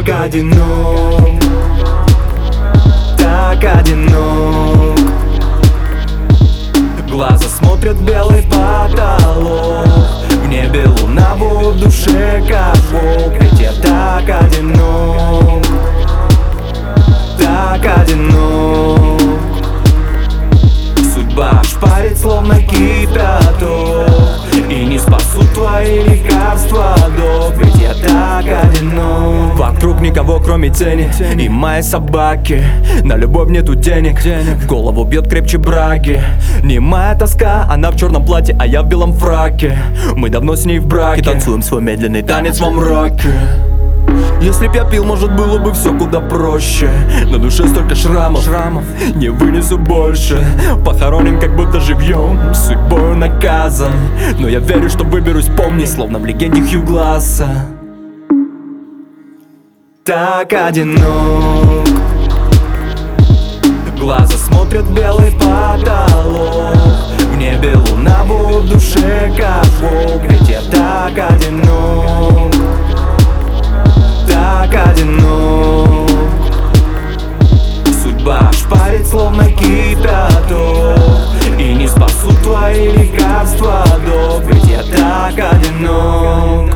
так одинок, так одинок. Глаза смотрят в белый потолок, в небе луна, в душе как волк. Ведь я так одинок, так одинок. Судьба шпарит словно кипяток, и не спасут твои лекарства, док. Ведь я так одинок. Вокруг никого, кроме тени и моей собаки. На любовь нету денег, в голову бьет крепче браги. Немая тоска, она в черном платье, а я в белом фраке. Мы давно с ней в браке, танцуем свой медленный танец во мраке. Если б я пил, может было бы все куда проще. На душе столько шрамов, не вынесу больше. Похоронен как будто живьем, судьбою наказан. Но я верю, что выберусь, помни, словно в легенде Хью Гласса. Так одинок, глаза смотрят в белый потолок, в небе луна, в душе как волк. Ведь я так одинок, так одинок. Судьба шпарит словно кипяток, и не спасут твои лекарства, док. Ведь я так одинок.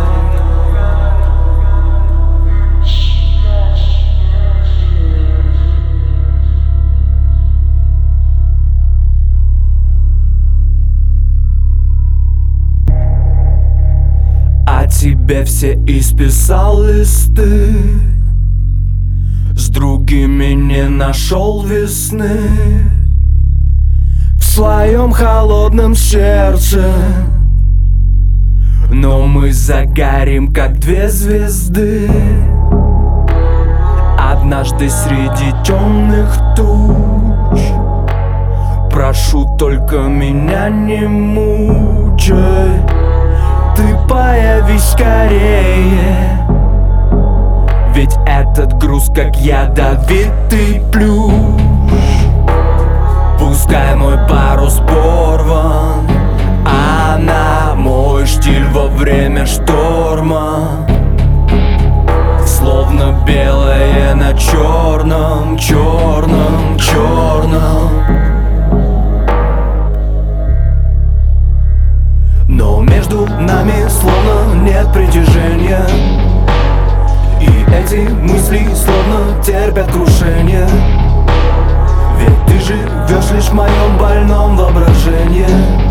Тебе все исписал листы, с другими не нашел весны. В своем холодном сердце, но мы загорим, как две звезды. Однажды среди темных туч, прошу, только меня не мучай. Ты появись скорее, ведь этот груз как ядовитый плющ. Пускай мой парус порван, а на мой штиль во время шторма. Словно белое на черном, черном, черном. Но между нами словно нет притяжения, и эти мысли словно терпят крушение. Ведь ты живешь лишь в моем больном воображении.